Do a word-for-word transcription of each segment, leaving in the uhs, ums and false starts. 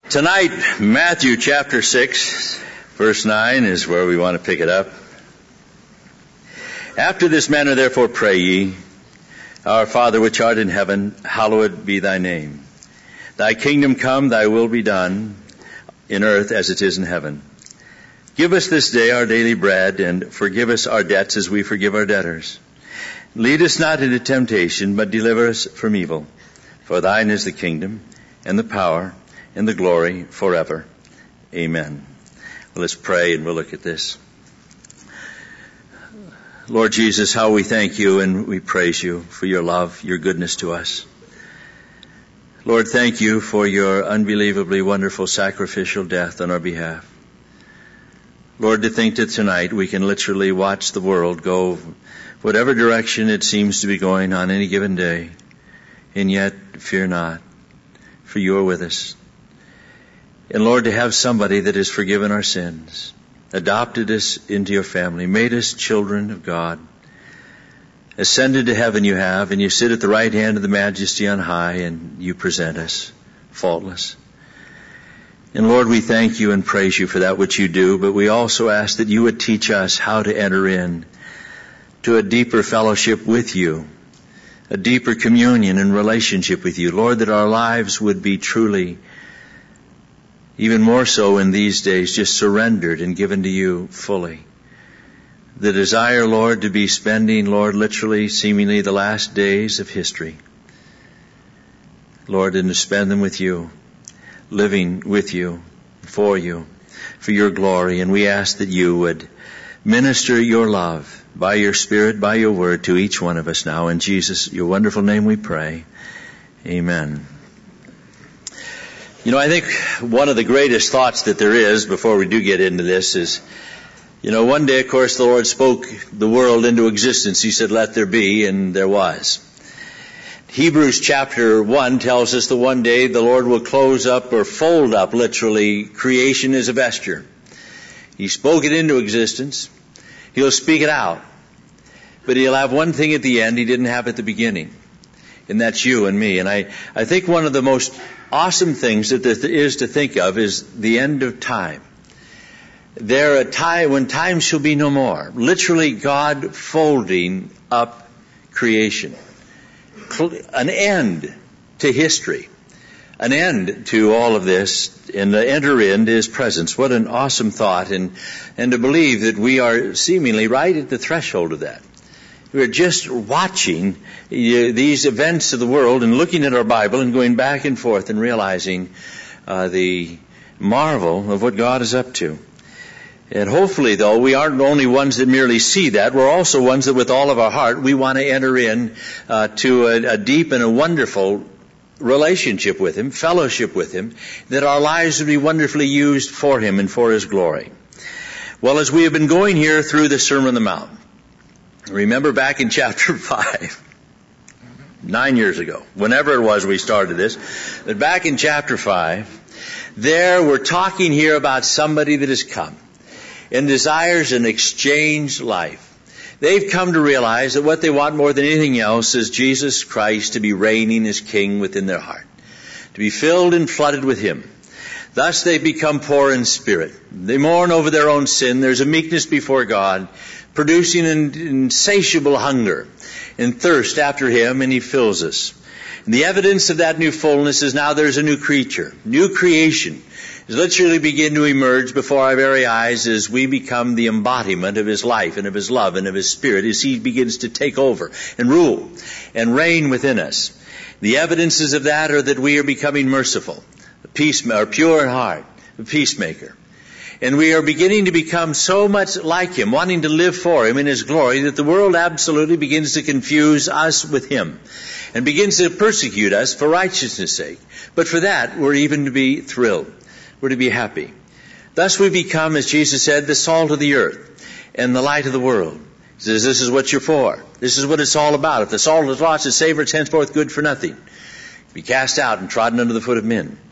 Tonight, Matthew chapter six, verse nine is where we want to pick it up. After this manner therefore pray ye, Our Father which art in heaven, hallowed be thy name. Thy kingdom come, thy will be done, in earth as it is in heaven. Give us this day our daily bread, and forgive us our debts as we forgive our debtors. Lead us not into temptation, but deliver us from evil. For thine is the kingdom, and the power, and the glory forever. Amen. Well, let's pray and we'll look at this. Lord Jesus, how we thank you and we praise you for your love, your goodness to us. Lord, thank you for your unbelievably wonderful sacrificial death on our behalf. Lord, to think that tonight we can literally watch the world go whatever direction it seems to be going on any given day, and yet fear not, for you are with us. And Lord, to have somebody that has forgiven our sins, adopted us into your family, made us children of God, ascended to heaven you have, and you sit at the right hand of the majesty on high, and you present us faultless. And Lord, we thank you and praise you for that which you do, but we also ask that you would teach us how to enter in to a deeper fellowship with you, a deeper communion and relationship with you. Lord, that our lives would be truly, even more so in these days, just surrendered and given to you fully. The desire, Lord, to be spending, Lord, literally, seemingly the last days of history. Lord, and to spend them with you, living with you, for you, for your glory. And we ask that you would minister your love by your Spirit, by your word to each one of us now. In Jesus, your wonderful name we pray. Amen. You know, I think one of the greatest thoughts that there is, before we do get into this, is, you know, one day, of course, the Lord spoke the world into existence. He said, let there be, and there was. Hebrews chapter one tells us that one day the Lord will close up or fold up, literally, creation as a vesture. He spoke it into existence. He'll speak it out. But he'll have one thing at the end he didn't have at the beginning. And that's you and me. And I, I think one of the most awesome things that there is to think of is the end of time. There a time when time shall be no more. Literally God folding up creation. An end to history. An end to all of this, and to enter into his presence. What an awesome thought, and, and to believe that we are seemingly right at the threshold of that. We're just watching these events of the world and looking at our Bible and going back and forth and realizing uh, the marvel of what God is up to. And hopefully, though, we aren't only ones that merely see that. We're also ones that with all of our heart we want to enter in uh, to a, a deep and a wonderful relationship with him, fellowship with him, that our lives would be wonderfully used for him and for his glory. Well, as we have been going here through the Sermon on the Mount, remember back in chapter five, nine years ago, whenever it was we started this, that back in chapter five, there we're talking here about somebody that has come and desires an exchanged life. They've come to realize that what they want more than anything else is Jesus Christ to be reigning as King within their heart, to be filled and flooded with him. Thus they become poor in spirit. They mourn over their own sin. There's a meekness before God, producing an insatiable hunger and thirst after him, and he fills us. And the evidence of that new fullness is now there's a new creature, new creation is literally begin to emerge before our very eyes as we become the embodiment of his life and of his love and of his Spirit as he begins to take over and rule and reign within us. The evidences of that are that we are becoming merciful, a peacemaker, pure in heart, a peacemaker. And we are beginning to become so much like him, wanting to live for him in his glory, that the world absolutely begins to confuse us with him and begins to persecute us for righteousness' sake. But for that, we're even to be thrilled. We're to be happy. Thus we become, as Jesus said, the salt of the earth and the light of the world. He says, this is what you're for. This is what it's all about. If the salt is lost its savor, it's henceforth good for nothing. Be cast out and trodden under the foot of men.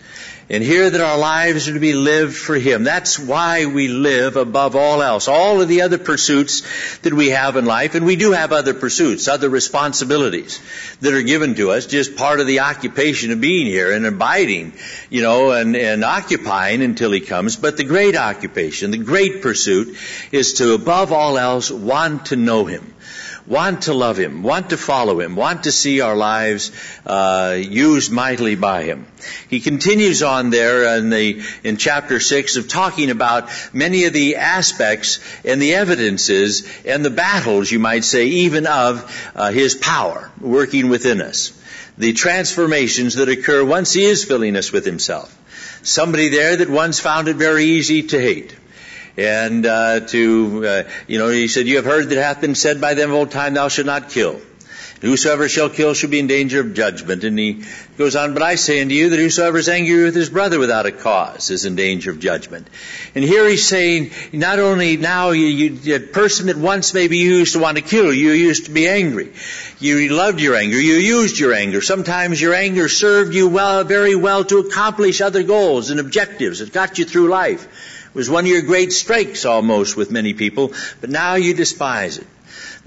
And here that our lives are to be lived for Him. That's why we live above all else. All of the other pursuits that we have in life, and we do have other pursuits, other responsibilities that are given to us, just part of the occupation of being here and abiding, you know, and, and occupying until He comes. But the great occupation, the great pursuit is to, above all else, want to know Him. Want to love Him, want to follow Him, want to see our lives uh, used mightily by Him. He continues on there in the in chapter six of talking about many of the aspects and the evidences and the battles, you might say, even of uh, His power working within us. The transformations that occur once He is filling us with Himself. Somebody there that once found it very easy to hate. And uh, to, uh, you know, He said, you have heard that hath been said by them of old time, thou shalt not kill. Whosoever shall kill shall be in danger of judgment. And he goes on, but I say unto you that whosoever is angry with his brother without a cause is in danger of judgment. And here he's saying, not only now, you, you, a person that once maybe you used to want to kill, you used to be angry. You loved your anger. You used your anger. Sometimes your anger served you well, very well to accomplish other goals and objectives. It got you through life. It was one of your great strengths almost with many people, but now you despise it.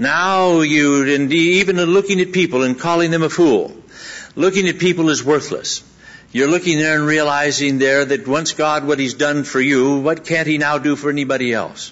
Now you, indeed, even looking at people and calling them a fool, looking at people as worthless. You're looking there and realizing there that once God, what He's done for you, what can't He now do for anybody else?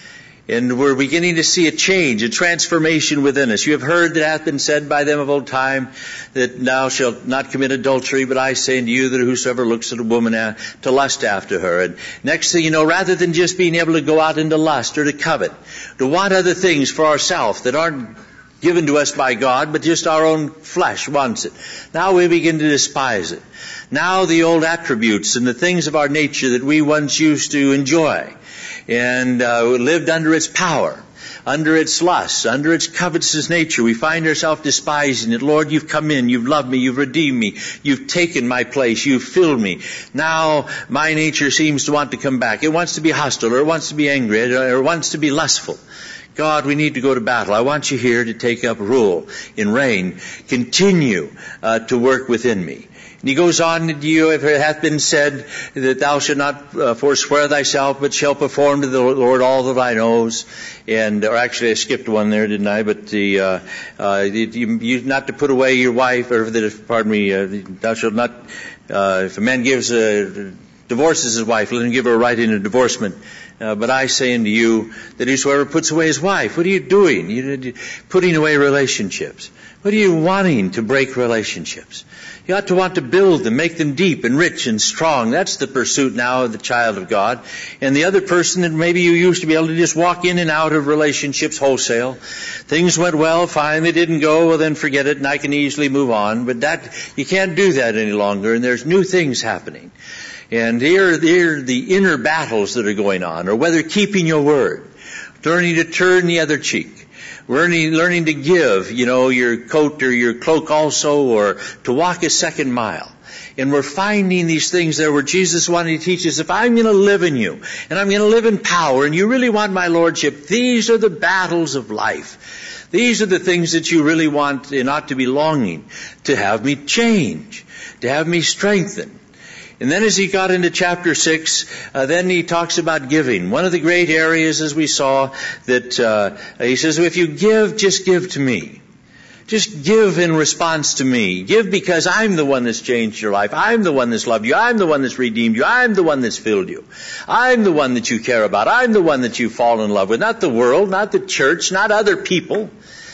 And we're beginning to see a change, a transformation within us. You have heard that hath been said by them of old time, that thou shalt not commit adultery, but I say unto you that whosoever looks at a woman uh, to lust after her. And next thing you know, rather than just being able to go out into lust or to covet, to want other things for ourselves that aren't given to us by God, but just our own flesh wants it. Now we begin to despise it. Now the old attributes and the things of our nature that we once used to enjoy and uh, lived under its power, under its lust, under its covetous nature, we find ourselves despising it. Lord, You've come in, You've loved me, You've redeemed me, You've taken my place, You've filled me. Now my nature seems to want to come back. It wants to be hostile, or it wants to be angry, or it wants to be lustful. God, we need to go to battle. I want You here to take up rule and reign. Continue uh, to work within me. And he goes on, you, if it hath been said that thou shalt not uh, forswear thyself, but shalt perform to the Lord all of thine oaths. And, or actually I skipped one there, didn't I? But the, uh, uh, you, you not to put away your wife, or that, pardon me, uh, thou shalt not, uh, if a man gives a, divorces his wife, let him give her a right in a divorcement. Uh, but I say unto you that whosoever puts away his wife, what are you doing? You're putting away relationships. What are you wanting to break relationships? You ought to want to build them, make them deep and rich and strong. That's the pursuit now of the child of God. And the other person that maybe you used to be able to just walk in and out of relationships wholesale. Things went well, fine, they didn't go, well then forget it and I can easily move on. But that, you can't do that any longer, and there's new things happening. And here, here are the inner battles that are going on, or whether keeping your word, learning to turn the other cheek, learning, learning to give, you know, your coat or your cloak also, or to walk a second mile. And we're finding these things there where Jesus wanted to teach us, if I'm going to live in you, and I'm going to live in power, and you really want my lordship, these are the battles of life. These are the things that you really want and ought to be longing to have me change, to have me strengthen. And then as he got into chapter six, uh, then he talks about giving. One of the great areas, as we saw, that uh, he says, if you give, just give to me. Just give in response to me. Give because I'm the one that's changed your life. I'm the one that's loved you. I'm the one that's redeemed you. I'm the one that's filled you. I'm the one that you care about. I'm the one that you fall in love with. Not the world, not the church, not other people.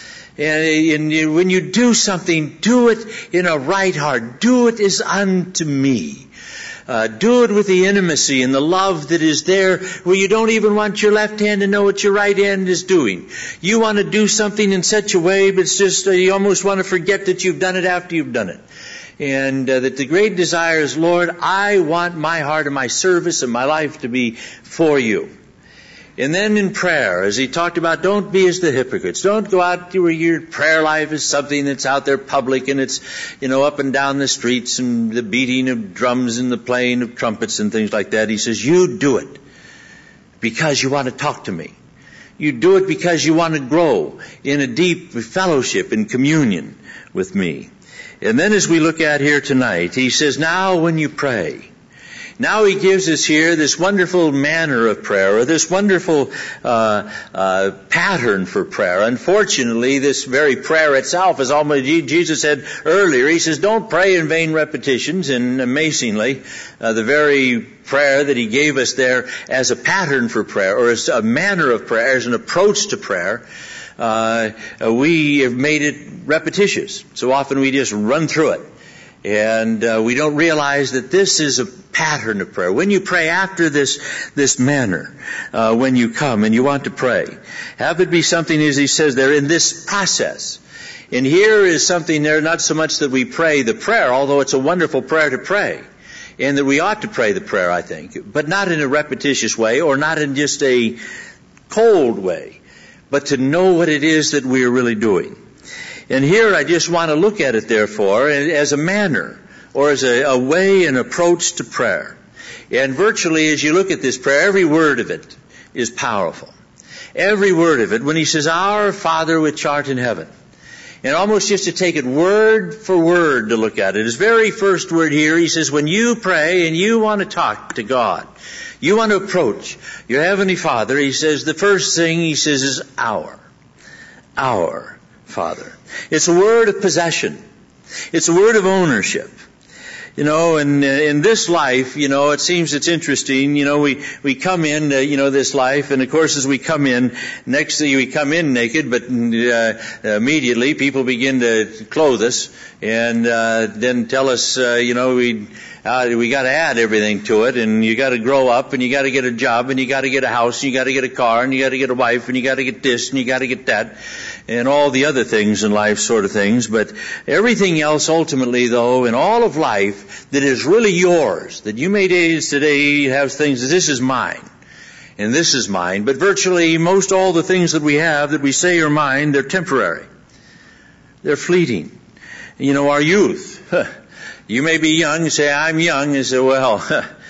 And, and when you do something, do it in a right heart. Do it as unto me. Uh, do it with the intimacy and the love that is there, where you don't even want your left hand to know what your right hand is doing. You want to do something in such a way, but it's just uh, you almost want to forget that you've done it after you've done it. And uh, that the great desire is, Lord, I want my heart and my service and my life to be for you. And then in prayer, as he talked about, don't be as the hypocrites. Don't go out where your prayer life is something that's out there public and it's, you know, up and down the streets and the beating of drums and the playing of trumpets and things like that. He says, you do it because you want to talk to me. You do it because you want to grow in a deep fellowship and communion with me. And then as we look at here tonight, he says, now when you pray, Now he gives us here this wonderful manner of prayer, or this wonderful uh, uh, pattern for prayer. Unfortunately, this very prayer itself is almost, Jesus said earlier, he says, don't pray in vain repetitions. And amazingly, uh, the very prayer that he gave us there as a pattern for prayer, or as a manner of prayer, as an approach to prayer, uh, we have made it repetitious. So often we just run through it. And uh, we don't realize that this is a pattern of prayer. When you pray after this this manner, uh, when you come and you want to pray, have it be something, as he says there, in this process. And here is something there, not so much that we pray the prayer, although it's a wonderful prayer to pray, and that we ought to pray the prayer, I think, but not in a repetitious way, or not in just a cold way, but to know what it is that we are really doing. And here I just want to look at it, therefore, as a manner, or as a, a way, an approach to prayer. And virtually, as you look at this prayer, every word of it is powerful. Every word of it, when he says, Our Father which art in heaven. And almost just to take it word for word to look at it. His very first word here, he says, when you pray and you want to talk to God, you want to approach your Heavenly Father, he says, the first thing he says is, Our. Our Father. It's a word of possession. It's a word of ownership. You know, and in this life, you know, it seems it's interesting. You know, we, we come in, uh, you know, this life, and of course as we come in, next thing we come in naked, but uh, immediately people begin to clothe us and uh, then tell us, uh, you know, we uh, we got to add everything to it, and you got to grow up, and you got to get a job, and you got to get a house, and you got to get a car, and you got to get a wife, and you got to get this, and you got to get that, and all the other things in life, sort of things. But everything else, ultimately, though, in all of life, that is really yours, that you may days today have things that this is mine, and this is mine. But virtually most all the things that we have that we say are mine, they're temporary. They're fleeting. You know, our youth. You may be young and say, I'm young, and say, well,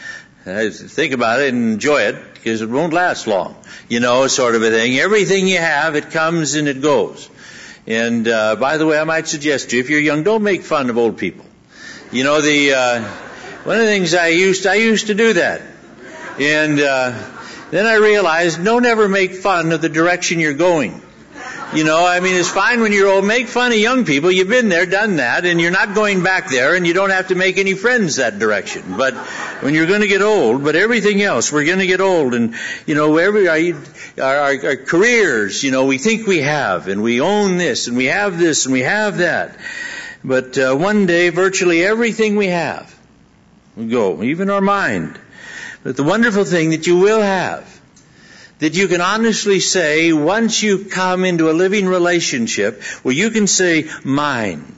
think about it and enjoy it, because it won't last long. You know, sort of a thing. Everything you have, it comes and it goes. And uh, by the way, I might suggest to you, if you're young, don't make fun of old people. You know, the uh, one of the things I used I used to do that, and uh, then I realized, don't ever make fun of the direction you're going. You know, I mean, it's fine when you're old. Make fun of young people. You've been there, done that, and you're not going back there, and you don't have to make any friends that direction. But when you're going to get old, but everything else, we're going to get old, and you know, every our, our, our careers, you know, we think we have, and we own this, and we have this, and we have that. But uh, one day, virtually everything we have will go, even our mind. But the wonderful thing that you will have, that you can honestly say, once you come into a living relationship, where you can say, mine,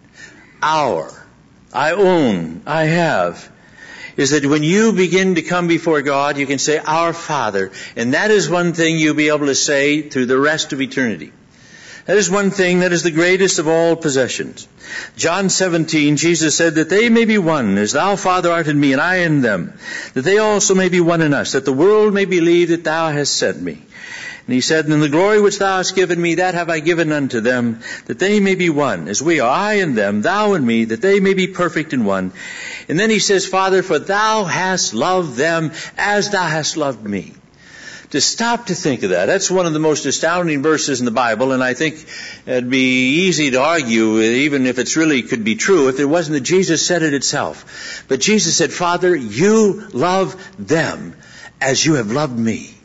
our, I own, I have, is that when you begin to come before God, you can say, Our Father. And that is one thing you'll be able to say through the rest of eternity. That is one thing that is the greatest of all possessions. John seventeen, Jesus said that they may be one, as thou, Father, art in me, and I in them, that they also may be one in us, that the world may believe that thou hast sent me. And he said, and the glory which thou hast given me, that have I given unto them, that they may be one, as we are, I and them, thou and me, that they may be perfect in one. And then he says, Father, for thou hast loved them as thou hast loved me. To stop to think of that. That's one of the most astounding verses in the Bible, and I think it'd be easy to argue, even if it's really could be true, if it wasn't that Jesus said it itself. But Jesus said, Father, you love them as you have loved me.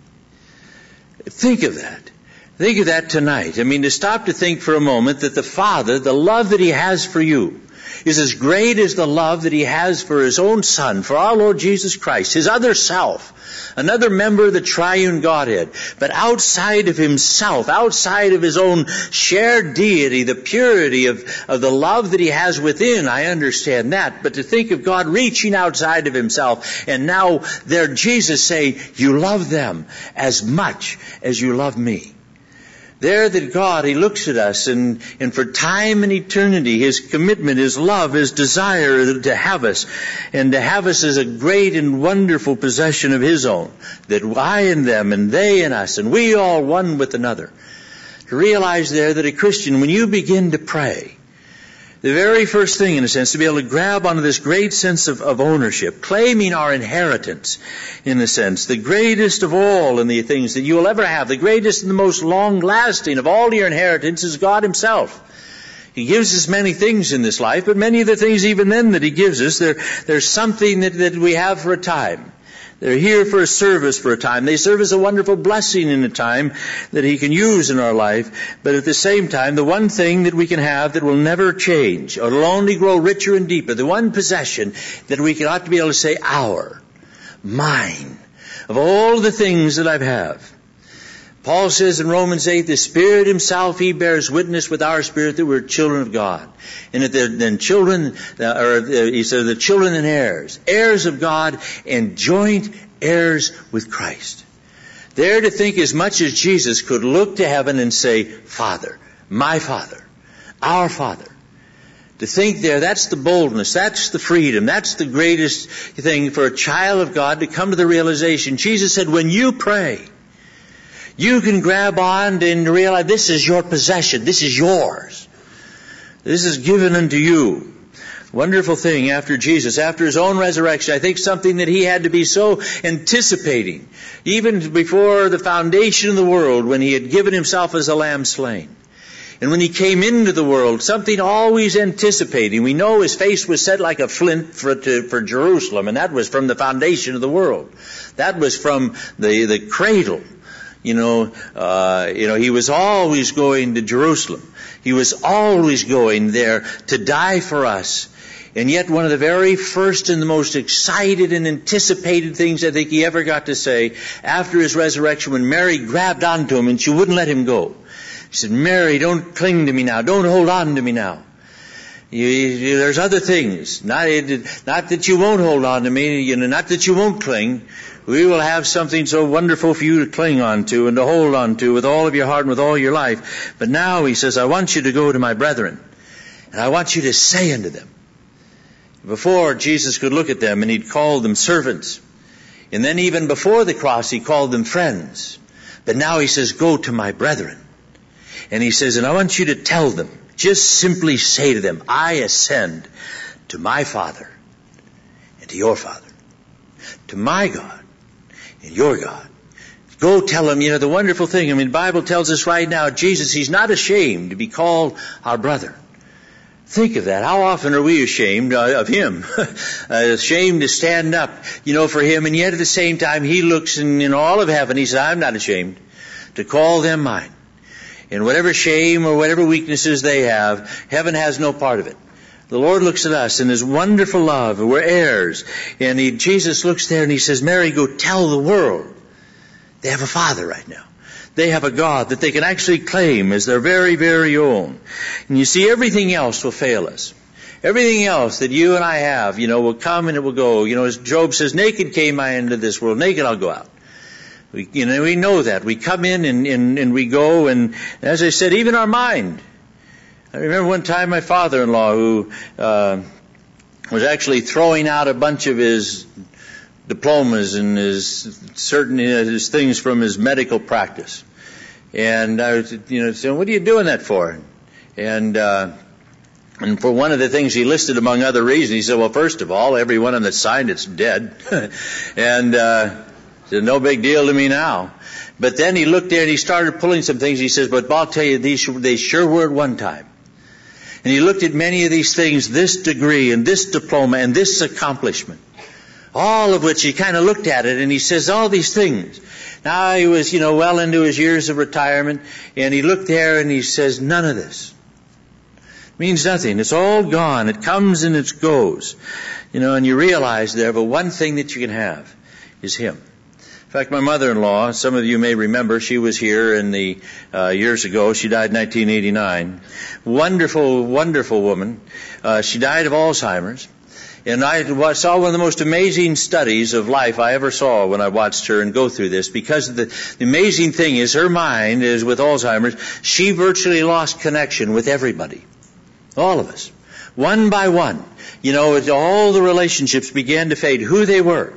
Think of that. Think of that tonight. I mean, to stop to think for a moment that the Father, the love that He has for you, is as great as the love that He has for His own Son, for our Lord Jesus Christ, His other self, another member of the triune Godhead. But outside of Himself, outside of His own shared deity, the purity of, of the love that He has within, I understand that. But to think of God reaching outside of Himself, and now there Jesus say, you love them as much as you love me. There that God, He looks at us, and, and for time and eternity, His commitment, His love, His desire to have us, and to have us as a great and wonderful possession of His own, that I in them, and they in us, and we all one with another. To realize there that a Christian, when you begin to pray, The very first thing, in a sense, to be able to grab onto this great sense of, of ownership, claiming our inheritance, in a sense, the greatest of all in the things that you will ever have, the greatest and the most long-lasting of all your inheritance is God Himself. He gives us many things in this life, but many of the things even then that He gives us, they're, they're something that, that we have for a time. They're here for a service for a time. They serve as a wonderful blessing in a time that He can use in our life. But at the same time, the one thing that we can have that will never change, or will only grow richer and deeper, the one possession that we ought to be able to say, our, mine, of all the things that I have. Paul says in Romans eight, the Spirit Himself, He bears witness with our spirit that we're children of God. And that they're then children, or he said, the children and heirs, heirs of God and joint heirs with Christ. They're to think as much as Jesus could look to heaven and say, Father, my Father, our Father. To think there, that's the boldness, that's the freedom, that's the greatest thing for a child of God to come to the realization. Jesus said, when you pray, you can grab on and realize this is your possession. This is yours. This is given unto you. Wonderful thing after Jesus, after His own resurrection. I think something that He had to be so anticipating, even before the foundation of the world, when He had given Himself as a lamb slain. And when He came into the world, something always anticipating. We know His face was set like a flint for, to, for Jerusalem, and that was from the foundation of the world. That was from the, the cradle. You know, uh, you know, He was always going to Jerusalem. He was always going there to die for us. And yet one of the very first and the most excited and anticipated things I think He ever got to say after His resurrection, when Mary grabbed onto Him and she wouldn't let Him go. She said, Mary, don't cling to me now. Don't hold on to me now. You, you, there's other things. Not, not that you won't hold on to me, you know, not that you won't cling. We will have something so wonderful for you to cling on to and to hold on to with all of your heart and with all your life. But now He says, I want you to go to my brethren, and I want you to say unto them. Before, Jesus could look at them and He'd called them servants. And then even before the cross, He called them friends. But now He says, go to my brethren. And He says, and I want you to tell them, just simply say to them, I ascend to my Father and to your Father, to my God and your God. Go tell them, you know, the wonderful thing. I mean, the Bible tells us right now, Jesus, He's not ashamed to be called our brother. Think of that. How often are we ashamed uh, of Him? Ashamed to stand up, you know, for Him. And yet at the same time, He looks in, in all of heaven. He said, I'm not ashamed to call them mine. And whatever shame or whatever weaknesses they have, heaven has no part of it. The Lord looks at us in His wonderful love. We're heirs. And he, Jesus looks there and He says, Mary, go tell the world. They have a Father right now. They have a God that they can actually claim as their very, very own. And you see, everything else will fail us. Everything else that you and I have, you know, will come and it will go. You know, as Job says, naked came I into this world, naked I'll go out. We, you know, we know that. We come in and, and, and we go, and as I said, even our mind. I remember one time my father-in-law, who uh, was actually throwing out a bunch of his diplomas and his certain his things from his medical practice, and I was, you know, saying, "What are you doing that for?" And uh, and for one of the things he listed among other reasons, he said, "Well, first of all, every one of them that signed it's dead," and uh, said, "No big deal to me now." But then he looked there and he started pulling some things. He says, "But I'll tell you, these they sure were at one time." And he looked at many of these things, this degree and this diploma and this accomplishment, all of which he kind of looked at it and he says, all these things. Now he was, you know, well into his years of retirement, and he looked there and he says, none of this means nothing. It's all gone. It comes and it goes. You know, and you realize there, but one thing that you can have is Him. In fact, my mother-in-law, some of you may remember, she was here in the uh, years ago. She died in nineteen eighty-nine. Wonderful, wonderful woman. Uh, she died of Alzheimer's. And I saw one of the most amazing studies of life I ever saw when I watched her and go through this. Because the, the amazing thing is her mind is with Alzheimer's. She virtually lost connection with everybody. All of us. One by one. You know, all the relationships began to fade. Who they were.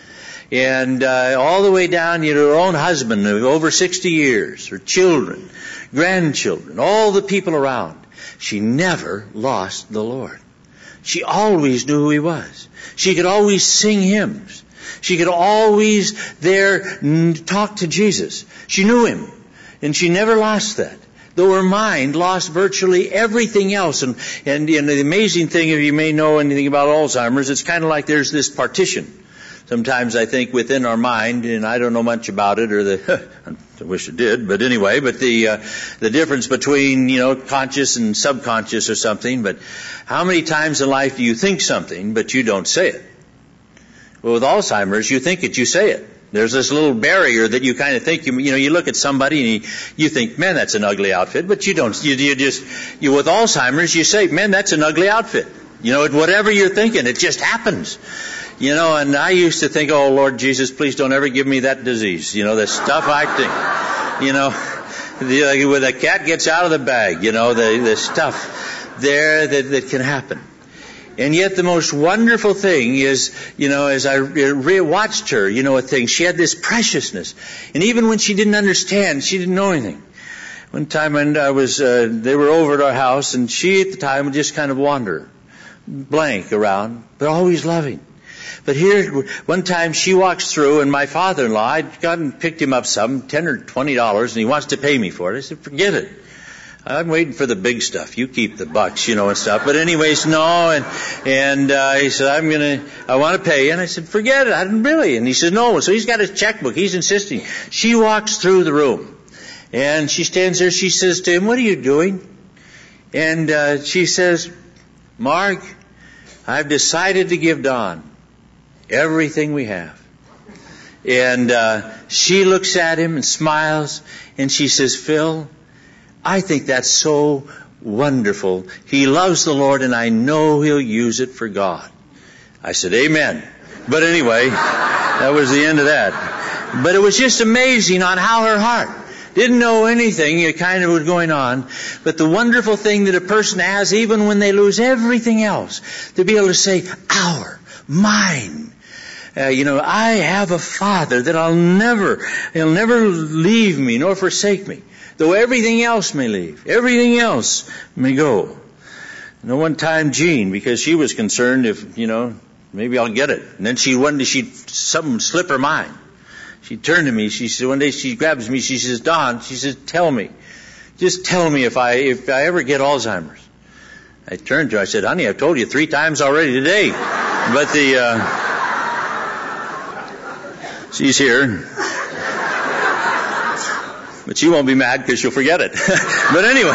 And uh, all the way down, you know, her own husband of over sixty years, her children, grandchildren, all the people around. she never lost the Lord. She always knew who He was. She could always sing hymns. She could always there talk to Jesus. She knew Him, and she never lost that. Though her mind lost virtually everything else. And, and, and the amazing thing, if you may know anything about Alzheimer's, it's kind of like there's this partition. Sometimes I think within our mind, and I don't know much about it, or the, I wish I did, but anyway, but the, uh, the difference between, you know, conscious and subconscious or something. But how many times in life do you think something, but you don't say it? Well, with Alzheimer's, you think it, you say it. There's this little barrier that you kind of think, you, you know, you look at somebody and you, you think, man, that's an ugly outfit, but you don't, you, you just, you, with Alzheimer's, you say, man, that's an ugly outfit. You know, whatever you're thinking, it just happens. You know, and I used to think, oh, Lord Jesus, please don't ever give me that disease. You know, the stuff I think, you know, the, when the cat gets out of the bag, you know, the, the stuff there that, that can happen. And yet the most wonderful thing is, you know, as I re-watched her, you know, a thing, she had this preciousness. And even when she didn't understand, she didn't know anything. One time when I was, uh, they were over at our house, and she at the time would just kind of wander, blank around, but always loving. But here, one time she walks through, and my father-in-law, I'd gone and picked him up some, ten or twenty dollars, and he wants to pay me for it. I said, forget it. I'm waiting for the big stuff. You keep the bucks, you know, and stuff. But anyways, no. And, and, uh, he said, I'm gonna, I want to pay you. And I said, forget it. I didn't really. And he said, no. So he's got his checkbook. He's insisting. She walks through the room. And she stands there. She says to him, what are you doing? And, uh, she says, Mark, I've decided to give Don everything we have. And, uh, she looks at him and smiles. And she says, Phil, I think that's so wonderful. He loves the Lord, and I know He'll use it for God. I said, amen. But anyway, that was the end of that. But it was just amazing on how her heart didn't know anything, it kind of was going on. But the wonderful thing that a person has, even when they lose everything else, to be able to say, our, mine. Uh, you know, I have a Father that I'll never, He'll never leave me nor forsake me. Though everything else may leave, everything else may go. And one time Jean, because she was concerned if, you know, maybe I'll get it. And then she one day she'd something slip her mind. She turned to me. She said, one day she grabs me. She says, Don, she says, tell me, just tell me if I if I ever get Alzheimer's. I turned to her. I said, honey, I've told you three times already today. But the uh, she's here. But she won't be mad because she'll forget it. But anyway.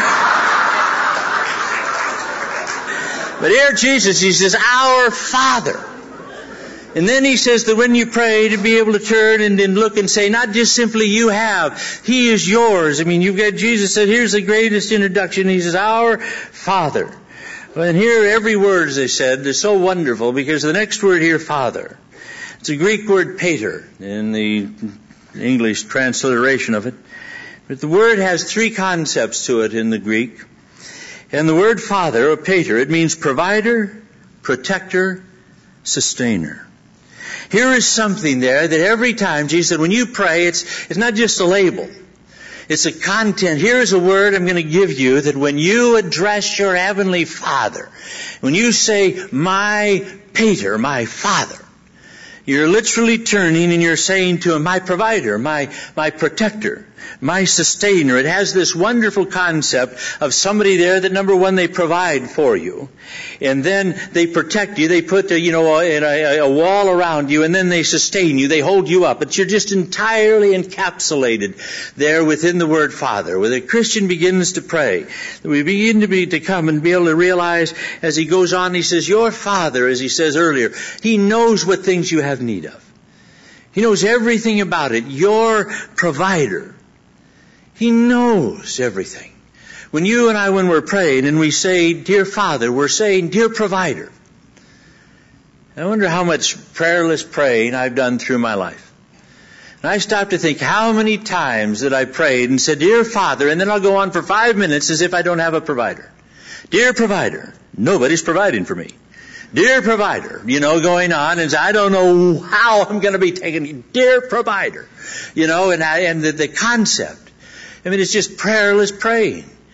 But here Jesus, He says, our Father. And then He says that when you pray, to be able to turn and, and look and say, not just simply you have, He is yours. I mean, you've got, Jesus said, here's the greatest introduction. He says, our Father. And here every word, as they said, is so wonderful because the next word here, Father, it's a Greek word, pater, in the English transliteration of it. But the word has three concepts to it in the Greek. And the word Father, or pater, it means provider, protector, sustainer. Here is something there that every time, Jesus said, when you pray, it's, it's not just a label. It's a content. Here is a word I'm going to give you that when you address your Heavenly Father, when you say, my pater, my Father, you're literally turning and you're saying to Him, my provider, my, my protector, my sustainer. It has this wonderful concept of somebody there that, number one, they provide for you. And then they protect you. They put, a, you know, a, a, a wall around you, and then they sustain you. They hold you up. But you're just entirely encapsulated there within the word Father. When a Christian begins to pray, we begin to be to come and be able to realize as he goes on, he says, your Father, as he says earlier, He knows what things you have need of. He knows everything about it. Your provider. He knows everything. When you and I, when we're praying and we say, dear Father, we're saying, dear provider. I wonder how much prayerless praying I've done through my life. And I stop to think how many times that I prayed and said, dear Father, and then I'll go on for five minutes as if I don't have a provider. Dear provider, nobody's providing for me. Dear provider, you know, going on, and I don't know how I'm going to be taken. Dear provider, you know, and I, and the, the concept. I mean, it's just prayerless praying.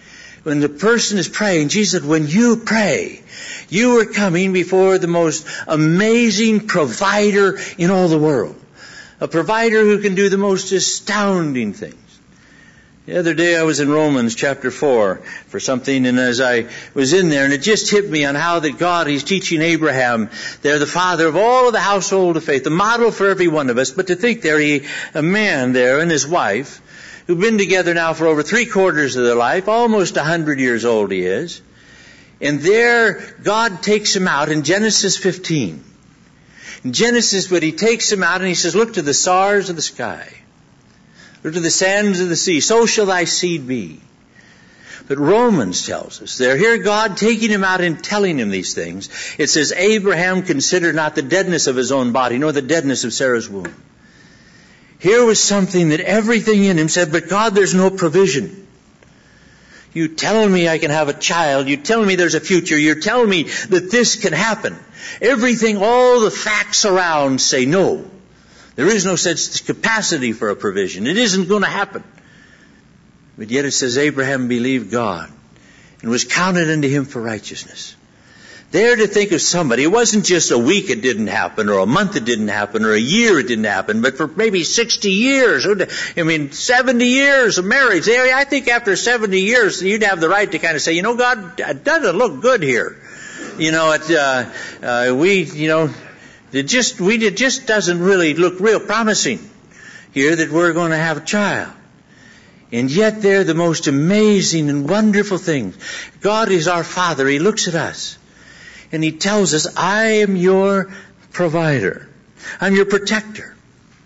When the person is praying, Jesus said, when you pray, you are coming before the most amazing provider in all the world. A provider who can do the most astounding things. The other day I was in Romans chapter four for something, and as I was in there, and it just hit me on how that God, He's teaching Abraham, they're the father of all of the household of faith, the model for every one of us. But to think there, he, a man there and his wife, who've been together now for over three quarters of their life, almost a hundred years old he is. And there, God takes him out in Genesis fifteen. In Genesis, but He takes him out and He says, look to the stars of the sky. Look to the sands of the sea. So shall thy seed be. But Romans tells us there, here God taking him out and telling him these things. It says, Abraham considered not the deadness of his own body, nor the deadness of Sarah's womb. Here was something that everything in him said, but God, there's no provision. You telling me I can have a child. You telling me there's a future. You're telling me that this can happen. Everything, all the facts around say no. There is no such capacity for a provision. It isn't going to happen. But yet it says Abraham believed God and was counted unto him for righteousness. There to think of somebody, it wasn't just a week it didn't happen, or a month it didn't happen, or a year it didn't happen, but for maybe sixty years, I mean seventy years of marriage. I think after seventy years you'd have the right to kind of say, you know, God, it doesn't look good here. You know, it, uh, uh, we, you know, it just, we, it just doesn't really look real promising here that we're going to have a child. And yet they're the most amazing and wonderful things. God is our Father. He looks at us and He tells us, I am your provider. I'm your protector.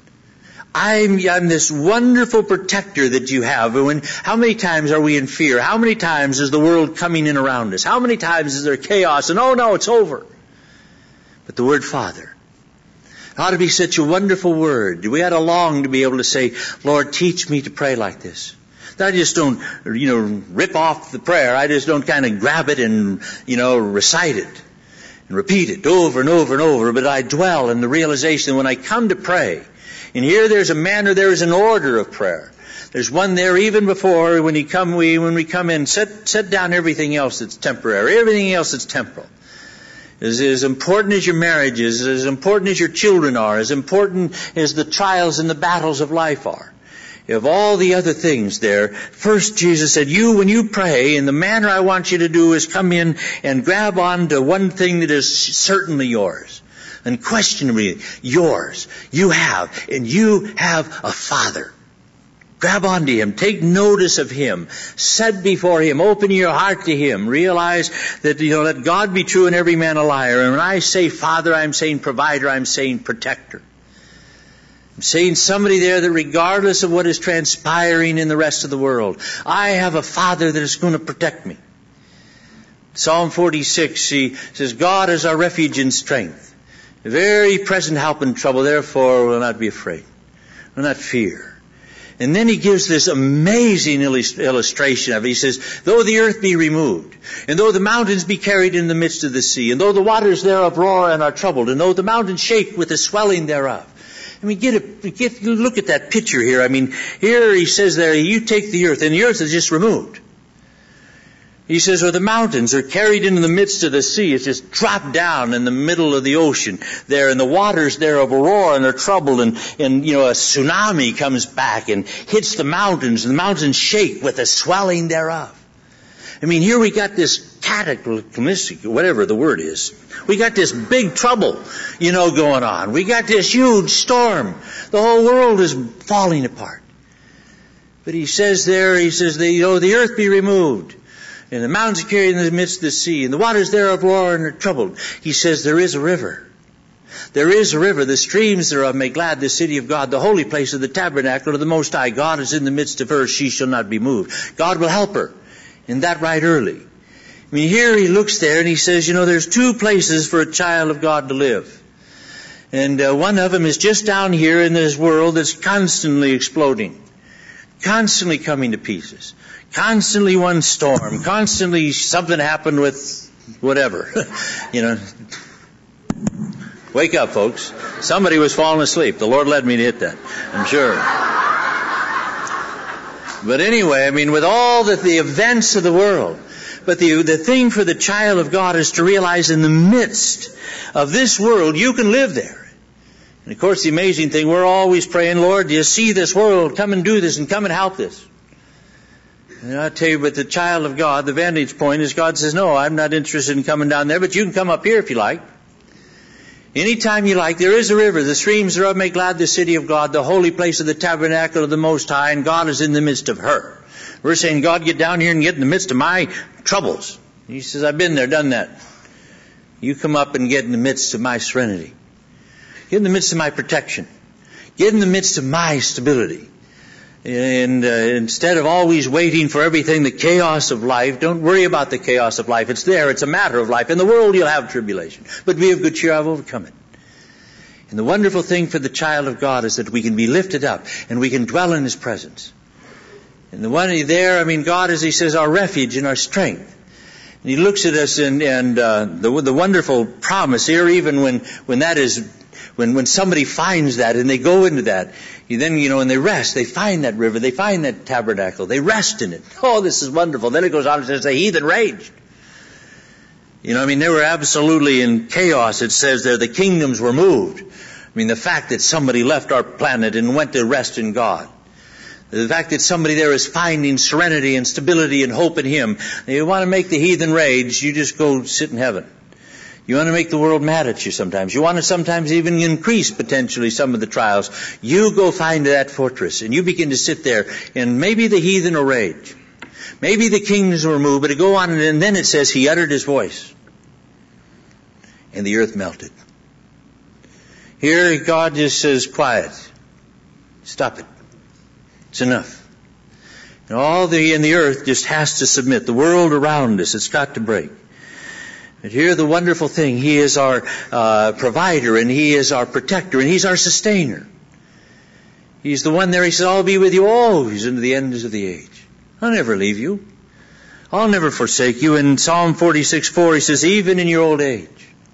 I'm, I'm this wonderful protector that you have. When, how many times are we in fear? How many times is the world coming in around us? How many times is there chaos? And oh no, it's over. But the word Father, it ought to be such a wonderful word. We ought to long to be able to say, Lord, teach me to pray like this. I just don't, you know, rip off the prayer. I just don't kind of grab it and, you know, recite it and repeat it over and over and over. But I dwell in the realization that when I come to pray, and here there's a manner, there is an order of prayer. There's one there even before when you come, we, when we come in, set, set down everything else that's temporary, everything else that's temporal. As, as important as your marriage is, as important as your children are, as important as the trials and the battles of life are. You have all the other things there. First, Jesus said, you, when you pray, and the manner I want you to do is come in and grab on to one thing that is certainly yours. Unquestionably yours. You have, and you have a Father. Grab onto Him. Take notice of Him. Set before Him. Open your heart to Him. Realize that, you know, let God be true and every man a liar. And when I say Father, I'm saying provider, I'm saying protector. I'm saying somebody there that regardless of what is transpiring in the rest of the world, I have a Father that is going to protect me. Psalm forty-six, he says, God is our refuge and strength, a very present help in trouble, therefore we'll not be afraid, we'll not fear. And then he gives this amazing illustration of it. He says, though the earth be removed, and though the mountains be carried in the midst of the sea, and though the waters thereof roar and are troubled, and though the mountains shake with the swelling thereof. I mean, get a, get, look at that picture here. I mean, here he says there, you take the earth, and the earth is just removed. He says, or the mountains are carried into the midst of the sea. It's just dropped down in the middle of the ocean there, and the waters thereof roar and are troubled, and, and, you know, a tsunami comes back and hits the mountains, and the mountains shake with the swelling thereof. I mean, here we got this cataclysmic, whatever the word is. We got this big trouble, you know, going on. We got this huge storm. The whole world is falling apart. But he says there, he says, you know, the earth be removed, and the mountains are carried in the midst of the sea, and the waters thereof roar and are troubled. He says there is a river. There is a river. The streams thereof make glad the city of God, the holy place of the tabernacle of the Most High. God is in the midst of her. She shall not be moved. God will help her. And that right early. I mean, here he looks there and he says, you know, there's two places for a child of God to live. And uh, one of them is just down here in this world that's constantly exploding. Constantly coming to pieces. Constantly one storm. Constantly something happened with whatever. You know. Wake up, folks. Somebody was falling asleep. The Lord led me to hit that, I'm sure. But anyway, I mean, with all the, the events of the world, but the, the thing for the child of God is to realize in the midst of this world, you can live there. And of course, the amazing thing, we're always praying, Lord, do you see this world? Come and do this and come and help this. And I tell you, but the child of God, the vantage point is God says, no, I'm not interested in coming down there, but you can come up here if you like. Anytime you like, there is a river, the streams thereof make glad the city of God, the holy place of the tabernacle of the Most High, and God is in the midst of her. We're saying, God, get down here and get in the midst of my troubles. He says, I've been there, done that. You come up and get in the midst of my serenity. Get in the midst of my protection. Get in the midst of my stability. And uh, instead of always waiting for everything, the chaos of life, don't worry about the chaos of life. It's there. It's a matter of life. In the world you'll have tribulation. But be of good cheer, I've overcome it. And the wonderful thing for the child of God is that we can be lifted up and we can dwell in His presence. And the one there, I mean, God, as He says, our refuge and our strength. And He looks at us and, and uh, the, the wonderful promise here, even when, when that is, when, when somebody finds that and they go into that, you then, you know, and they rest, they find that river, they find that tabernacle, they rest in it. Oh, this is wonderful. Then it goes on and says, the heathen raged. You know, I mean, they were absolutely in chaos. It says there, the kingdoms were moved. I mean, the fact that somebody left our planet and went to rest in God. The fact that somebody there is finding serenity and stability and hope in Him. You want to make the heathen rage, you just go sit in heaven. You want to make the world mad at you sometimes. You want to sometimes even increase potentially some of the trials. You go find that fortress and you begin to sit there, and maybe the heathen will rage. Maybe the kings were moved, but it go on and then it says He uttered His voice and the earth melted. Here God just says, quiet. Stop it. It's enough. And all the in the earth just has to submit. The world around us, it's got to break. But here the wonderful thing, He is our uh, provider, and He is our protector, and He's our sustainer. He's the one there, He says, I'll be with you always into the ends of the age. I'll never leave you. I'll never forsake you. In Psalm forty-six four, He says, even in your old age,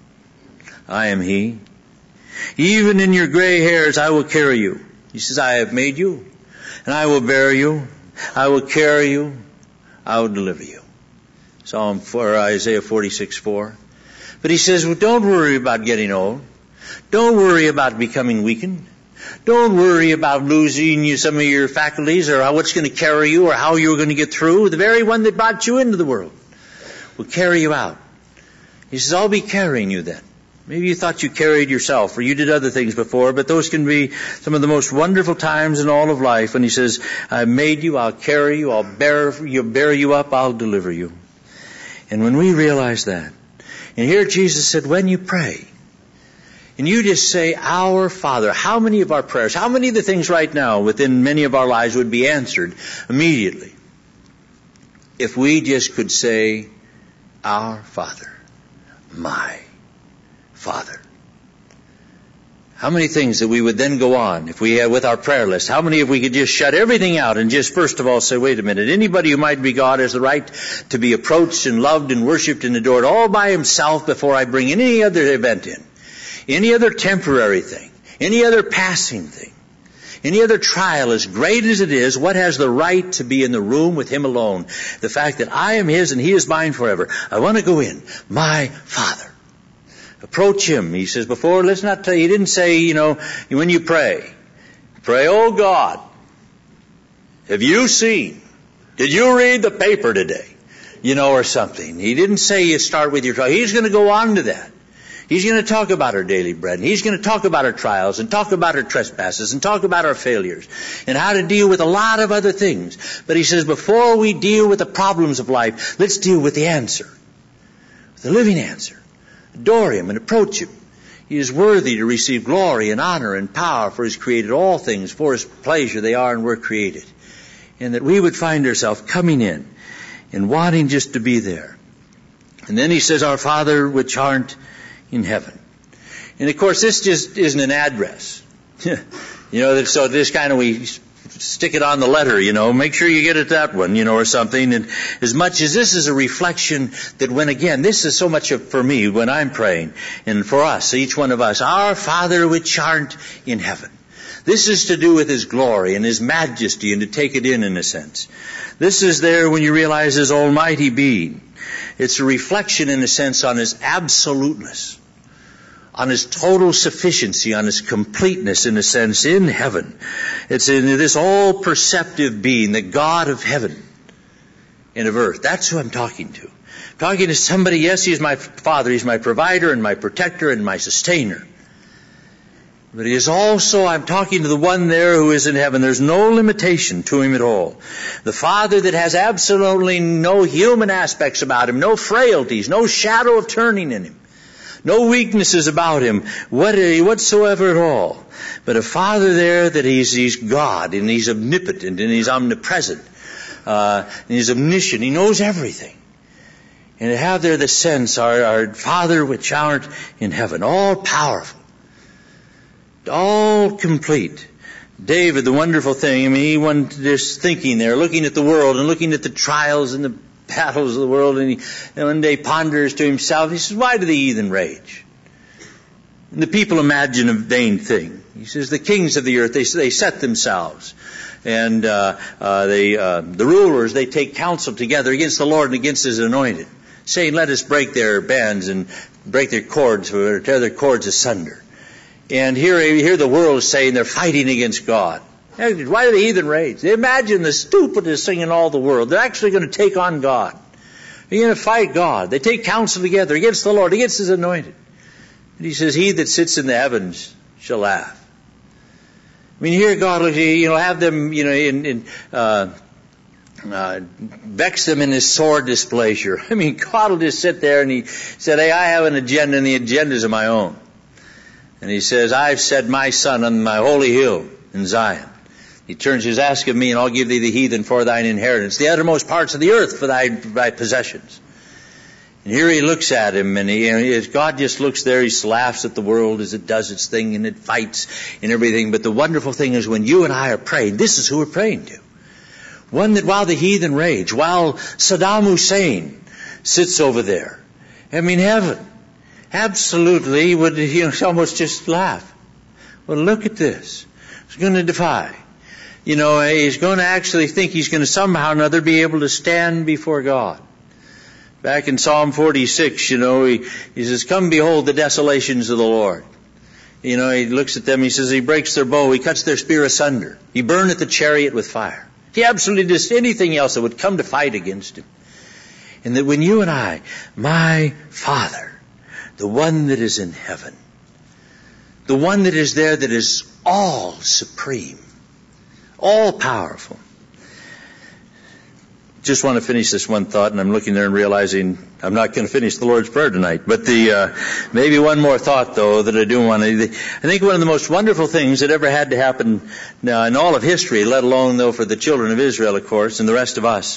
I am He. Even in your gray hairs, I will carry you. He says, I have made you, and I will bear you. I will carry you. I will deliver you. Psalm for Isaiah forty-six four. But He says, well, don't worry about getting old. Don't worry about becoming weakened. Don't worry about losing you some of your faculties or how what's going to carry you or how you're going to get through. The very one that brought you into the world will carry you out. He says, I'll be carrying you then. Maybe you thought you carried yourself or you did other things before, but those can be some of the most wonderful times in all of life when He says, I made you, I'll carry you, I'll bear you, bear you up, I'll deliver you. And when we realize that, and here Jesus said, when you pray, and you just say, Our Father, how many of our prayers, how many of the things right now within many of our lives would be answered immediately if we just could say, Our Father, my Father. How many things that we would then go on if we had with our prayer list? How many if we could just shut everything out and just first of all say, wait a minute, anybody who might be God has the right to be approached and loved and worshipped and adored all by Himself before I bring any other event in. Any other temporary thing. Any other passing thing. Any other trial, as great as it is, what has the right to be in the room with Him alone? The fact that I am His and He is mine forever. I want to go in. My Father. Approach Him. He says before, let's not tell you, He didn't say, you know, when you pray, pray, oh God, have you seen? Did you read the paper today? You know, or something. He didn't say you start with your trial. He's going to go on to that. He's going to talk about our daily bread, and He's going to talk about our trials, and talk about our trespasses, and talk about our failures, and how to deal with a lot of other things. But He says before we deal with the problems of life, let's deal with the answer, the living answer. Adore Him and approach Him. He is worthy to receive glory and honor and power, for He's created all things for His pleasure they are and were created. And that we would find ourselves coming in and wanting just to be there. And then He says, Our Father which art in heaven. And of course this just isn't an address. You know, so this kind of we stick it on the letter, you know, make sure you get it that one, you know, or something. And as much as this is a reflection that when again, this is so much of, for me when I'm praying and for us, each one of us, Our Father which art in heaven. This is to do with His glory and His majesty, and to take it in in a sense. This is there when you realize His almighty being. It's a reflection in a sense on His absoluteness, on His total sufficiency, on His completeness in a sense in heaven. It's in this all-perceptive being, the God of heaven and of earth. That's who I'm talking to. I'm talking to somebody, yes, He's my Father, He's my provider and my protector and my sustainer. But He is also, I'm talking to the one there who is in heaven. There's no limitation to Him at all. The Father that has absolutely no human aspects about Him, no frailties, no shadow of turning in Him, no weaknesses about Him whatsoever at all. But a Father there that He's, He's God, and He's omnipotent, and He's omnipresent, uh, and He's omniscient. He knows everything. And to have there the sense, our, our Father which art in heaven, all powerful, all complete. David, the wonderful thing, I mean, he went just thinking there, looking at the world and looking at the trials and the battles of the world, and he and one day ponders to himself, he says, why do the heathen rage? And the people imagine a vain thing. He says, the kings of the earth, they, they set themselves. And uh, uh, they, uh, the rulers, they take counsel together against the Lord and against His anointed, saying, let us break their bands and break their cords, or tear their cords asunder. And here, here the world is saying they're fighting against God. Why do the heathen rage? They imagine the stupidest thing in all the world. They're actually going to take on God. They're going to fight God. They take counsel together against the Lord, against His anointed. And He says, He that sits in the heavens shall laugh. I mean, here God will, you know, have them, you know, in, in uh, uh, vex them in His sore displeasure. I mean, God will just sit there and He said, hey, I have an agenda, and the agendas are my own. And He says, I've set my Son on my holy hill in Zion. He turns His ask of me, and I'll give thee the heathen for thine inheritance, the uttermost parts of the earth for thy, thy possessions. And here He looks at him, and he, and God just looks there, He laughs at the world as it does its thing, and it fights and everything. But the wonderful thing is when you and I are praying, this is who we're praying to. One that while the heathen rage, while Saddam Hussein sits over there, I mean, heaven, absolutely would, you know, almost just laugh. Well, look at this. He's going to defy. You know, he's going to actually think he's going to somehow or another be able to stand before God. Back in Psalm forty-six, you know, he, he says, come behold the desolations of the Lord. You know, He looks at them, He says, He breaks their bow, He cuts their spear asunder. He burneth the chariot with fire. He absolutely does anything else that would come to fight against Him. And that when you and I, my Father, the one that is in heaven, the one that is there that is all supreme, all powerful. Just want to finish this one thought, and I'm looking there and realizing I'm not going to finish the Lord's Prayer tonight. But the uh, maybe one more thought, though, that I do want to. I think one of the most wonderful things that ever had to happen uh, in all of history, let alone, though, for the children of Israel, of course, and the rest of us,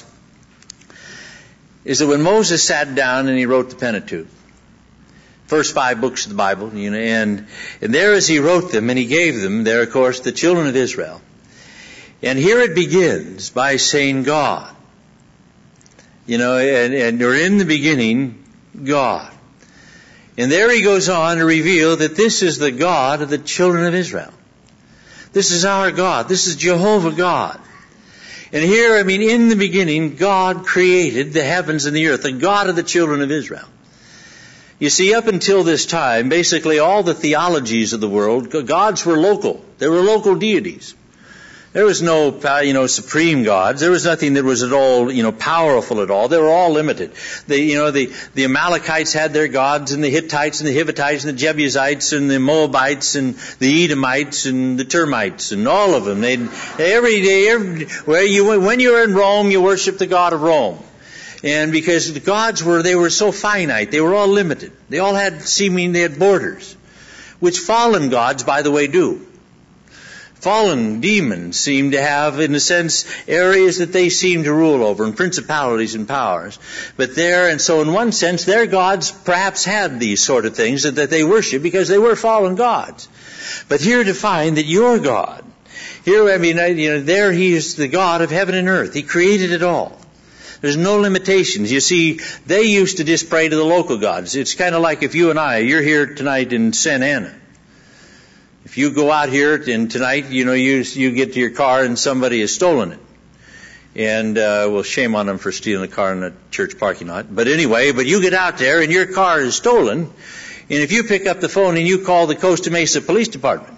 is that when Moses sat down and he wrote the Pentateuch, first five books of the Bible, you know, and, and there as he wrote them, and he gave them, there, of course, the children of Israel. And here it begins by saying God. You know, and, and or in the beginning, God. And there he goes on to reveal that this is the God of the children of Israel. This is our God. This is Jehovah God. And here, I mean, in the beginning, God created the heavens and the earth, the God of the children of Israel. You see, up until this time, basically all the theologies of the world, gods were local. They were local deities. There was no, you know, supreme gods. There was nothing that was at all, you know, powerful at all. They were all limited. The, you know, the, the Amalekites had their gods, and the Hittites and the Hivitites and the Jebusites and the Moabites and the Edomites and the Termites and all of them. They every day, every, where you when you were in Rome, you worshiped the god of Rome. And because the gods were, they were so finite, they were all limited. They all had seeming, they had borders, which fallen gods, by the way, do. Fallen demons seem to have, in a sense, areas that they seem to rule over, and principalities and powers. But there, and so in one sense, their gods perhaps had these sort of things that, that they worship because they were fallen gods. But here to find that your God, here, I mean, you know, there He is the God of heaven and earth. He created it all. There's no limitations. You see, they used to just pray to the local gods. It's kind of like if you and I, you're here tonight in Santa Ana. If If you go out here and tonight, you know, you you get to your car and somebody has stolen it. And, uh, well, shame on them for stealing a car in a church parking lot. But anyway, but you get out there and your car is stolen. And if you pick up the phone and you call the Costa Mesa Police Department,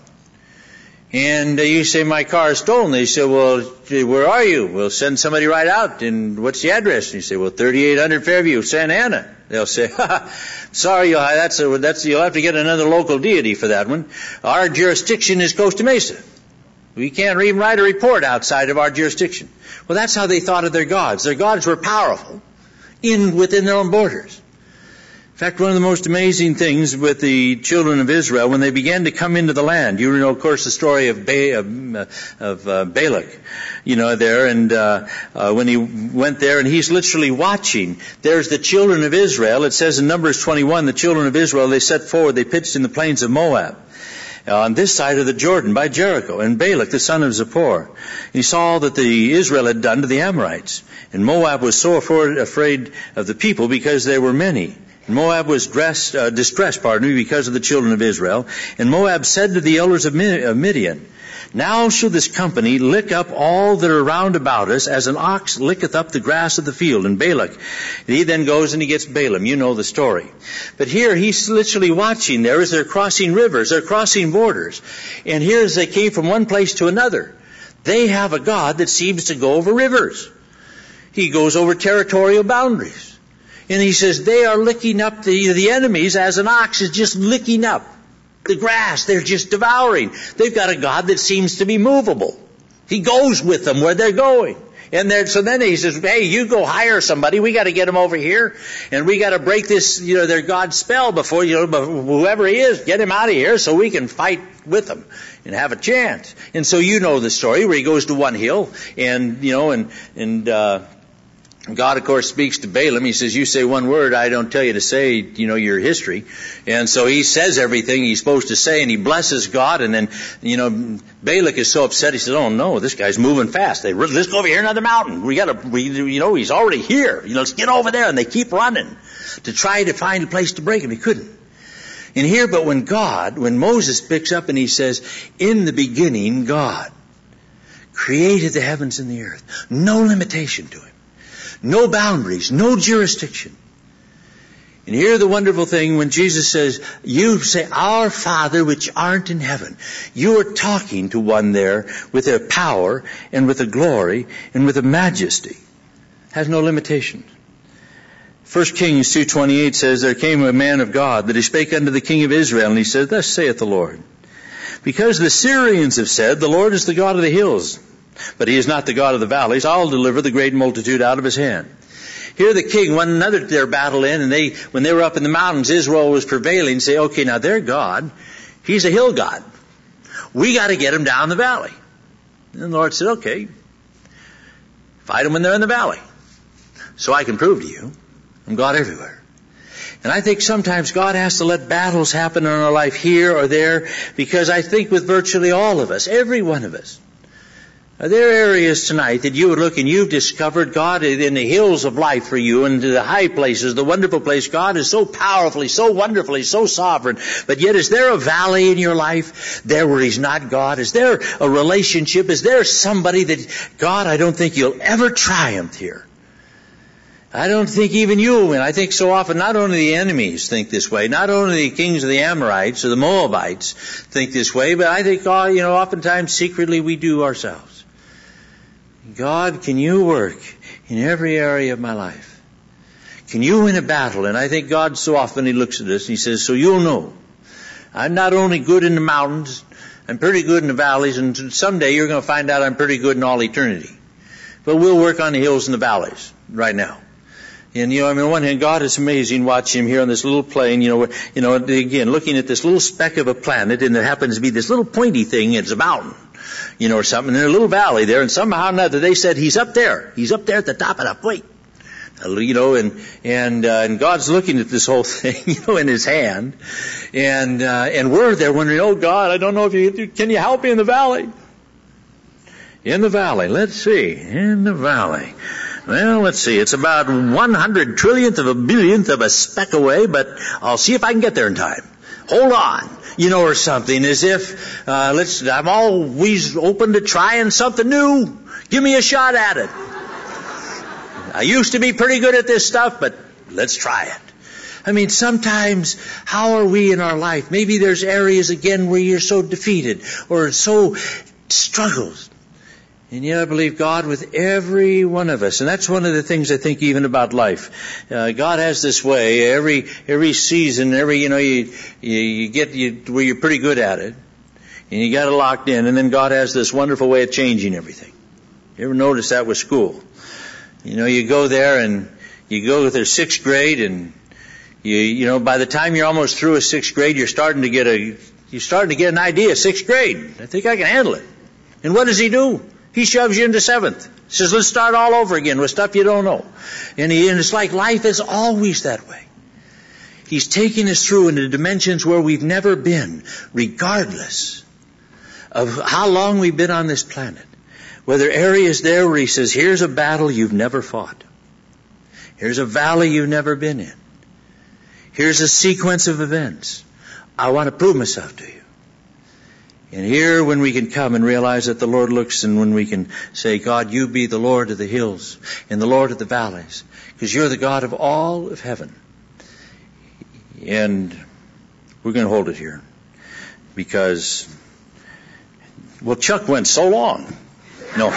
and uh, you say, my car is stolen, they say, well, where are you? We'll send somebody right out. And what's the address? And you say, well, thirty-eight hundred Fairview, Santa Ana. They'll say, sorry, you'll, that's a, that's, you'll have to get another local deity for that one. Our jurisdiction is Costa Mesa. We can't even write a report outside of our jurisdiction. Well, that's how they thought of their gods. Their gods were powerful in within their own borders. In fact, one of the most amazing things with the children of Israel, when they began to come into the land, you know, of course, the story of, ba- of, uh, of uh, Balak, you know, there, and uh, uh, when he went there, and he's literally watching. There's the children of Israel. It says in Numbers twenty-one, the children of Israel, they set forward, they pitched in the plains of Moab, on this side of the Jordan by Jericho. And Balak, the son of Zippor, he saw all that the Israel had done to the Amorites. And Moab was so afraid of the people because there were many. And Moab was dressed, uh, distressed, pardon me, because of the children of Israel. And Moab said to the elders of Midian, now shall this company lick up all that are round about us, as an ox licketh up the grass of the field. And Balak, he then goes and he gets Balaam. You know the story. But here he's literally watching there as they're crossing rivers, they're crossing borders. And here as they came from one place to another, they have a God that seems to go over rivers. He goes over territorial boundaries. And he says they are licking up the, the enemies as an ox is just licking up the grass. They're just devouring. They've got a God that seems to be movable. He goes with them where they're going. And then, so then he says, hey, you go hire somebody. We got to get them over here. And we got to break this, you know, their God spell before, you know, whoever he is, get him out of here so we can fight with them and have a chance. And so you know the story where he goes to one hill and, you know, and, and, uh, God, of course, speaks to Balaam. He says, you say one word, I don't tell you to say, you know, your history. And so he says everything he's supposed to say, and he blesses God. And then, you know, Balak is so upset. He says, oh, no, this guy's moving fast. They, let's go over here, another mountain. We got to, we, you know, he's already here. You know, let's get over there. And they keep running to try to find a place to break him. He couldn't. And here, but when God, when Moses picks up and he says, in the beginning, God created the heavens and the earth. No limitation to him. No boundaries, no jurisdiction. And here the wonderful thing when Jesus says, you say, our Father which art in heaven. You are talking to one there with a power and with a glory and with a majesty. Has no limitations. First Kings two twenty-eight says, there came a man of God that he spake unto the king of Israel, and he said, thus saith the Lord, because the Syrians have said, the Lord is the God of the hills, but he is not the God of the valleys. I'll deliver the great multitude out of his hand. Here the king won another their battle in, and they, when they were up in the mountains, Israel was prevailing. Say, okay, now their God, he's a hill God. We got to get him down the valley. And the Lord said, okay, fight them when they're in the valley, so I can prove to you I'm God everywhere. And I think sometimes God has to let battles happen in our life here or there, because I think with virtually all of us, every one of us, are there areas tonight that you would look and you've discovered God in the hills of life for you, and the high places, the wonderful place. God is so powerfully, so wonderfully, so sovereign. But yet is there a valley in your life there where he's not God? Is there a relationship? Is there somebody that, God, I don't think you'll ever triumph here. I don't think even you will win. I think so often not only the enemies think this way, not only the kings of the Amorites or the Moabites think this way, but I think, oh, you know, oftentimes secretly we do ourselves. God, can you work in every area of my life? Can you win a battle? And I think God so often he looks at us and he says, so you'll know. I'm not only good in the mountains, I'm pretty good in the valleys, and someday you're going to find out I'm pretty good in all eternity. But we'll work on the hills and the valleys right now. And, you know, I mean, on one hand, God is amazing watching him here on this little plane, you know, where, you know, again, looking at this little speck of a planet, and there happens to be this little pointy thing, it's a mountain, you know, or something, in a little valley there, and somehow or another they said, he's up there. He's up there at the top of the point. You know, and, and, uh, and God's looking at this whole thing, you know, in his hand. And, uh, and we're there wondering, oh God, I don't know if you, can you help me in the valley? In the valley, let's see, in the valley. Well, let's see. It's about one hundred trillionth of a billionth of a speck away, but I'll see if I can get there in time. Hold on. you know, or something, as if, uh, let's, I'm always open to trying something new. Give me a shot at it. I used to be pretty good at this stuff, but let's try it. I mean, sometimes, how are we in our life? Maybe there's areas again where you're so defeated or so struggles. And yet I believe God with every one of us. And that's one of the things I think even about life. Uh, God has this way. Every every season, every, you know, you, you, you get you, where you're pretty good at it. And you got it locked in. And then God has this wonderful way of changing everything. You ever notice that with school? You know, you go there and you go with their sixth grade and you, you know, by the time you're almost through a sixth grade, you're starting to get a, you're starting to get an idea of sixth grade. I think I can handle it. And what does he do? He shoves you into seventh. He says, let's start all over again with stuff you don't know. And, he, and it's like life is always that way. He's taking us through into dimensions where we've never been, regardless of how long we've been on this planet. Whether areas there where he says, here's a battle you've never fought. Here's a valley you've never been in. Here's a sequence of events. I want to prove myself to you. And here, when we can come and realize that the Lord looks, and when we can say, God, you be the Lord of the hills and the Lord of the valleys, because you're the God of all of heaven. And we're going to hold it here because, well, Chuck went so long. No.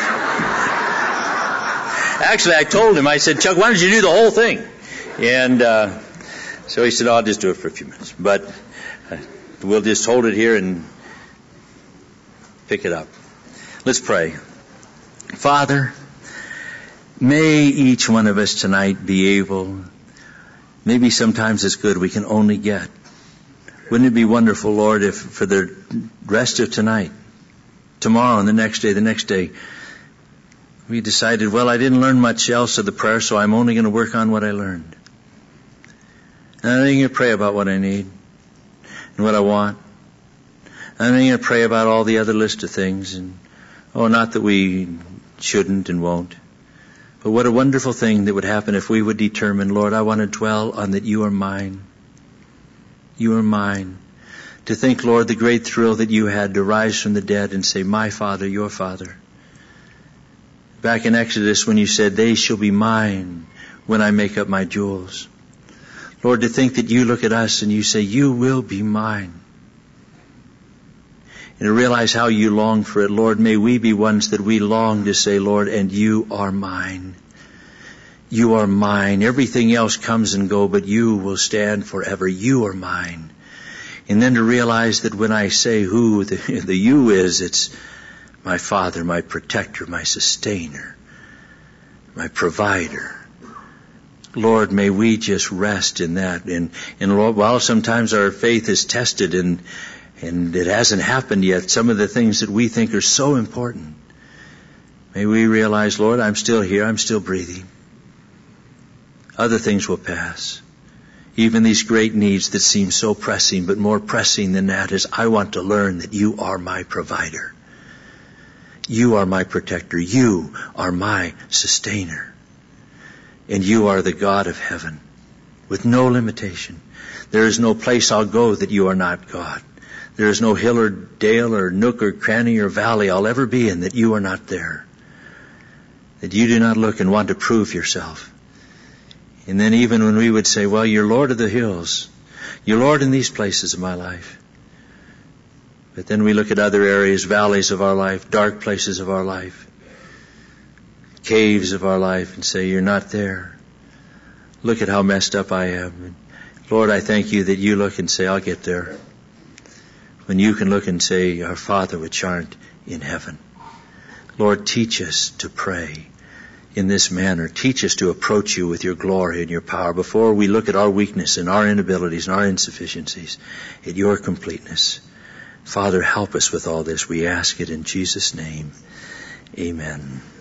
Actually, I told him, I said, Chuck, why don't you do the whole thing? And uh, so he said, oh, I'll just do it for a few minutes. But uh, we'll just hold it here and pick it up. Let's pray. Father, may each one of us tonight be able, maybe sometimes it's good we can only get. Wouldn't it be wonderful, Lord, if for the rest of tonight, tomorrow and the next day, the next day, we decided, well, I didn't learn much else of the prayer, so I'm only going to work on what I learned. And I'm going to pray about what I need and what I want. I'm going to pray about all the other list of things. And oh, not that we shouldn't and won't. But what a wonderful thing that would happen if we would determine, Lord, I want to dwell on that you are mine. You are mine. To think, Lord, the great thrill that you had to rise from the dead and say, my Father, your Father. Back in Exodus when you said, they shall be mine when I make up my jewels. Lord, to think that you look at us and you say, you will be mine. And to realize how you long for it, Lord, may we be ones that we long to say, Lord, and you are mine. You are mine. Everything else comes and go, but you will stand forever. You are mine. And then to realize that when I say who the, the you is, it's my Father, my protector, my sustainer, my provider. Lord, may we just rest in that. And, and Lord, while sometimes our faith is tested and And it hasn't happened yet, some of the things that we think are so important. May we realize, Lord, I'm still here, I'm still breathing. Other things will pass. Even these great needs that seem so pressing, but more pressing than that is I want to learn that you are my provider. You are my protector. You are my sustainer. And you are the God of heaven with no limitation. There is no place I'll go that you are not God. There is no hill or dale or nook or cranny or valley I'll ever be in that you are not there. That you do not look and want to prove yourself. And then even when we would say, well, you're Lord of the hills. You're Lord in these places of my life. But then we look at other areas, valleys of our life, dark places of our life, caves of our life, and say, you're not there. Look at how messed up I am. And Lord, I thank you that you look and say, I'll get there. When you can look and say, our Father which art in heaven. Lord, teach us to pray in this manner. Teach us to approach you with your glory and your power before we look at our weakness and our inabilities and our insufficiencies, at your completeness. Father, help us with all this. We ask it in Jesus' name. Amen.